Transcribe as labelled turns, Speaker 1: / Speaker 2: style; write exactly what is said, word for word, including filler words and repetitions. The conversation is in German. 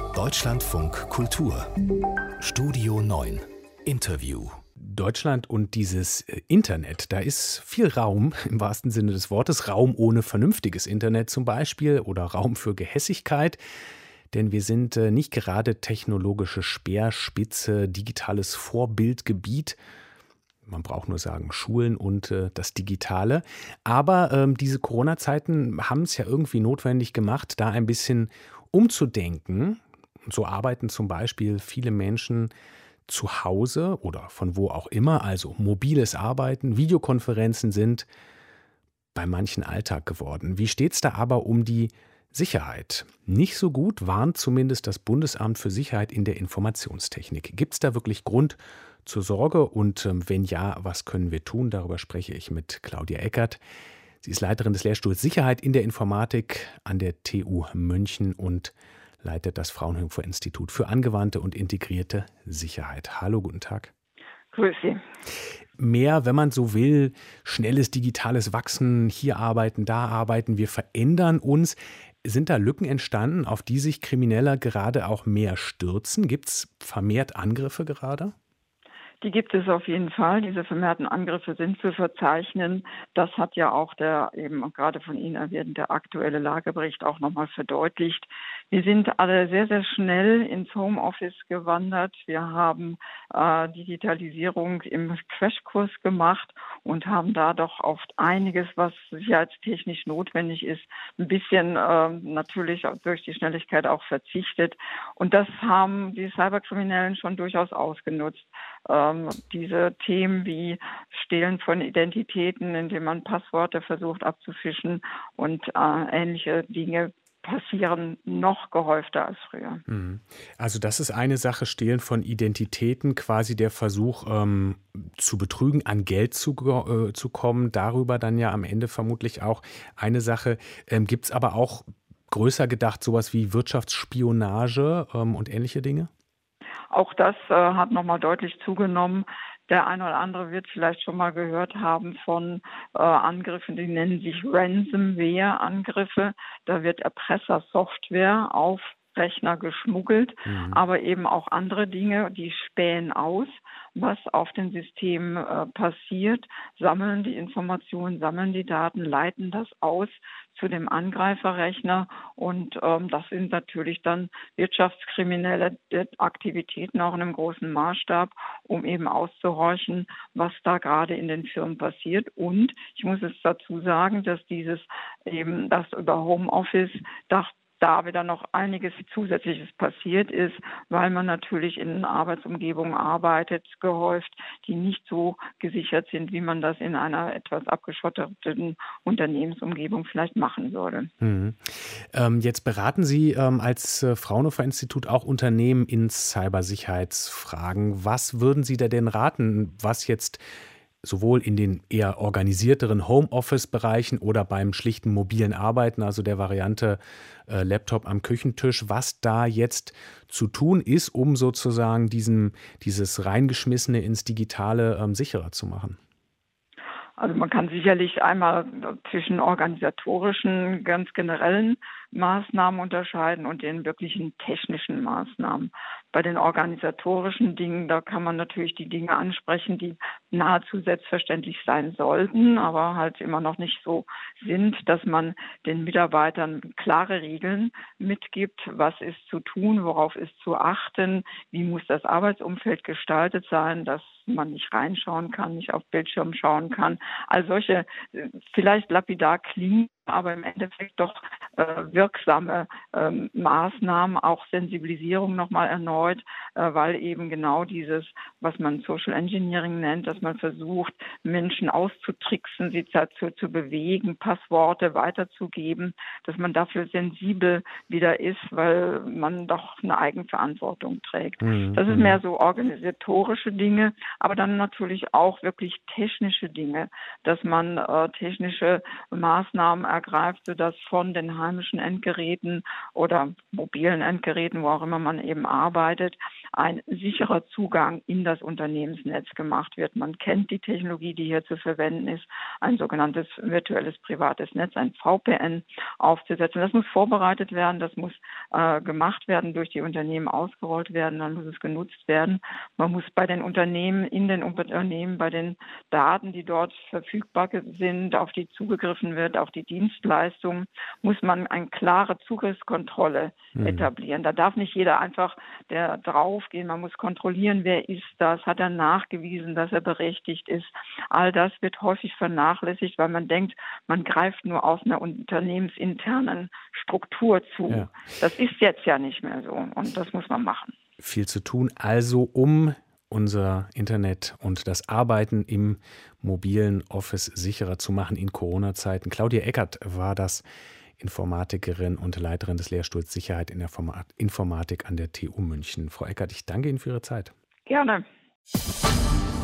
Speaker 1: Deutschlandfunk Kultur Studio neun Interview. Deutschland und dieses Internet, da ist viel Raum, im wahrsten Sinne des Wortes, Raum ohne vernünftiges Internet zum Beispiel oder Raum für Gehässigkeit. Denn wir sind nicht gerade technologische Speerspitze, digitales Vorbildgebiet. Man braucht nur sagen, Schulen und äh, das Digitale. Aber ähm, diese Corona-Zeiten haben es ja irgendwie notwendig gemacht, da ein bisschen umzudenken. Und so arbeiten zum Beispiel viele Menschen zu Hause oder von wo auch immer, also mobiles Arbeiten, Videokonferenzen sind bei manchen Alltag geworden. Wie steht es da aber um die Sicherheit? Nicht so gut, warnt zumindest das Bundesamt für Sicherheit in der Informationstechnik. Gibt es da wirklich Grund zur Sorge? Und ähm, wenn ja, was können wir tun? Darüber spreche ich mit Claudia Eckert. Sie ist Leiterin des Lehrstuhls Sicherheit in der Informatik an der T U München und leitet das Fraunhofer-Institut für angewandte und integrierte Sicherheit. Hallo, guten Tag.
Speaker 2: Grüß Sie.
Speaker 1: Mehr, wenn man so will, schnelles digitales Wachsen, hier arbeiten, da arbeiten, wir verändern uns. Sind da Lücken entstanden, auf die sich Krimineller gerade auch mehr stürzen? Gibt es vermehrt Angriffe gerade?
Speaker 2: Die gibt es auf jeden Fall. Diese vermehrten Angriffe sind zu verzeichnen. Das hat ja auch der eben gerade von Ihnen erwähnte aktuelle Lagebericht auch nochmal verdeutlicht. Wir sind alle sehr, sehr schnell ins Homeoffice gewandert. Wir haben äh, Digitalisierung im Crashkurs gemacht und haben da doch auf einiges, was sicherheitstechnisch notwendig ist, ein bisschen äh, natürlich durch die Schnelligkeit auch verzichtet. Und das haben die Cyberkriminellen schon durchaus ausgenutzt. Ähm, diese Themen wie Stehlen von Identitäten, indem man Passworte versucht abzufischen und äh, ähnliche Dinge passieren noch gehäufter als früher.
Speaker 1: Also das ist eine Sache, Stehlen von Identitäten, quasi der Versuch ähm, zu betrügen, an Geld zu, äh, zu kommen, darüber dann ja am Ende vermutlich auch eine Sache. Ähm, gibt es aber auch größer gedacht sowas wie Wirtschaftsspionage ähm, und ähnliche Dinge?
Speaker 2: Auch das äh, hat nochmal deutlich zugenommen. Der eine oder andere wird vielleicht schon mal gehört haben von äh, Angriffen, die nennen sich Ransomware-Angriffe. Da wird Erpressersoftware auf Rechner geschmuggelt, mhm. aber eben auch andere Dinge, die spähen aus, was auf den Systemen äh, passiert, sammeln die Informationen, sammeln die Daten, leiten das aus zu dem Angreiferrechner und ähm, das sind natürlich dann wirtschaftskriminelle Aktivitäten auch in einem großen Maßstab, um eben auszuhorchen, was da gerade in den Firmen passiert. Und ich muss es dazu sagen, dass dieses eben das über Homeoffice das da wieder noch einiges Zusätzliches passiert ist, weil man natürlich in Arbeitsumgebungen arbeitet, gehäuft, die nicht so gesichert sind, wie man das in einer etwas abgeschotteten Unternehmensumgebung vielleicht machen würde.
Speaker 1: Mhm. Ähm, jetzt beraten Sie ähm, als äh, Fraunhofer-Institut auch Unternehmen in Cybersicherheitsfragen. Was würden Sie da denn raten, was jetzt sowohl in den eher organisierteren Homeoffice-Bereichen oder beim schlichten mobilen Arbeiten, also der Variante äh, Laptop am Küchentisch, was da jetzt zu tun ist, um sozusagen diesen, dieses Reingeschmissene ins Digitale ähm, sicherer zu machen?
Speaker 2: Also man kann sicherlich einmal zwischen organisatorischen, ganz generellen Maßnahmen unterscheiden und den wirklichen technischen Maßnahmen. Bei den organisatorischen Dingen, da kann man natürlich die Dinge ansprechen, die nahezu selbstverständlich sein sollten, aber halt immer noch nicht so sind, dass man den Mitarbeitern klare Regeln mitgibt, was ist zu tun, worauf ist zu achten, wie muss das Arbeitsumfeld gestaltet sein, dass man nicht reinschauen kann, nicht auf Bildschirm schauen kann. All solche vielleicht lapidar klingen, aber im Endeffekt doch äh, wirksame ähm, Maßnahmen, auch Sensibilisierung nochmal erneut, äh, weil eben genau dieses, was man Social Engineering nennt, dass man versucht, Menschen auszutricksen, sie dazu zu bewegen, Passworte weiterzugeben, dass man dafür sensibel wieder ist, weil man doch eine Eigenverantwortung trägt. Mhm. Das ist mehr so organisatorische Dinge, aber dann natürlich auch wirklich technische Dinge, dass man äh, technische Maßnahmen ergreift, sodass von den heimischen Endgeräten oder mobilen Endgeräten, wo auch immer man eben arbeitet, ein sicherer Zugang in das Unternehmensnetz gemacht wird. Man kennt die Technologie, die hier zu verwenden ist, ein sogenanntes virtuelles privates Netz, ein V P N aufzusetzen. Das muss vorbereitet werden, das muss äh, gemacht werden, durch die Unternehmen ausgerollt werden, dann muss es genutzt werden. Man muss bei den Unternehmen, in den Unternehmen, bei den Daten, die dort verfügbar sind, auf die zugegriffen wird, auf die Dienstleistungen, muss man eine klare Zugriffskontrolle mhm. etablieren. Da darf nicht jeder einfach der draufgehen. Man muss kontrollieren, wer ist das, hat er nachgewiesen, dass er berechtigt ist. All das wird häufig vernachlässigt, weil man denkt, man greift nur aus einer unternehmensinternen Struktur zu. Ja. Das ist jetzt ja nicht mehr so und das muss man machen.
Speaker 1: Viel zu tun, also um unser Internet und das Arbeiten im mobilen Office sicherer zu machen in Corona-Zeiten. Claudia Eckert war das, Informatikerin und Leiterin des Lehrstuhls Sicherheit in der Informatik an der T U München. Frau Eckert, ich danke Ihnen für Ihre Zeit.
Speaker 2: Gerne.